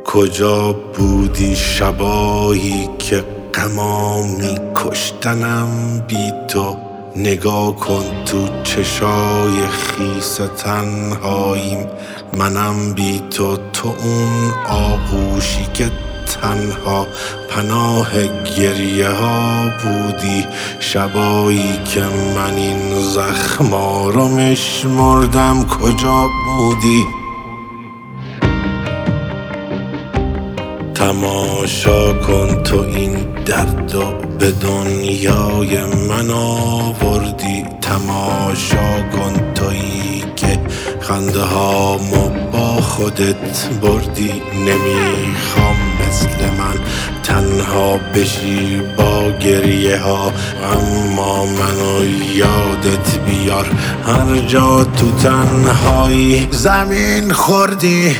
کجا بودی شبایی که غما می‌کشتنم بی تو؟ نگاه کن تو چشای خیس تنهاییم، منم بی تو، تو اون آغوشی که تنها پناه گریه ها بودی. شبایی که من این زخما رو میشمردم کجا بودی؟ تماشا کن تو این درد و به دنیای من آوردی. تماشا کن تویی که خنده هامو با خودت بردی. نمیخوام مثل من تنها بشی با گریه ها، اما منو یادت بیار هر جا تو تنهایی زمین خوردی.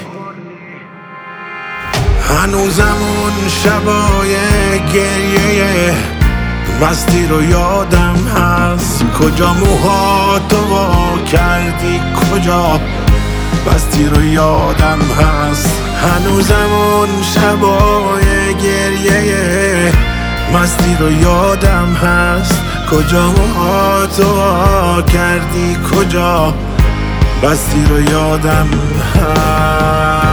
هنوزم اون شبای گریه مستی رو یادم هست. کجا موهاتو وا کردی، کجا بستی رو یادم هست. هنوزم اون شبای گریه مستی رو یادم هست. کجا موهاتو وا کردی، کجا بستی رو یادم هست.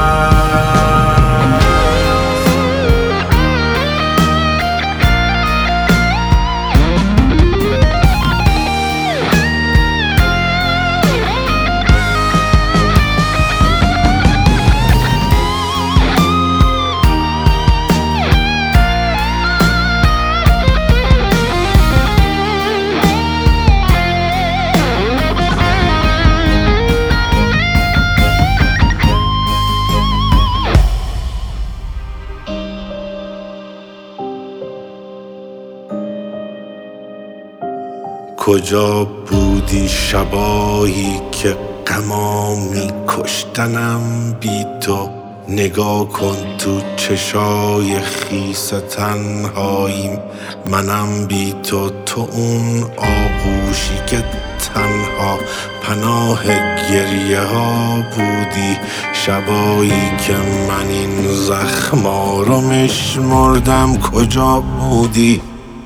کجا بودی شبایی که غما می‌کشتنم بی تو؟ نگاه کن تو چشای خیس تنهاییم، منم بی تو، تو اون آغوشی که تنها پناه گریه ها بودی. شبایی که من این زخما رو میشمردم کجا بودی؟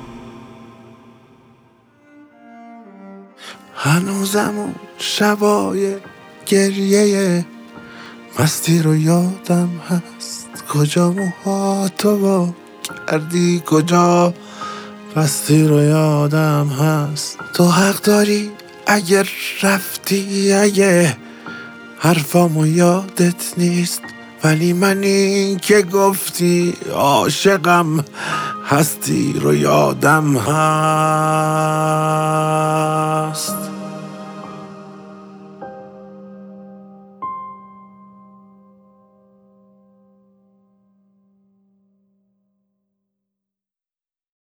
هنوزم اون شبای گریه مستی رو یادم هست. کجا موهاتو وا کردی، کجا بستی رو یادم هست. تو حق داری اگر رفتی، اگه حرفامو یادت نیست، ولی من این که گفتی عاشقم هستی رو یادم هست.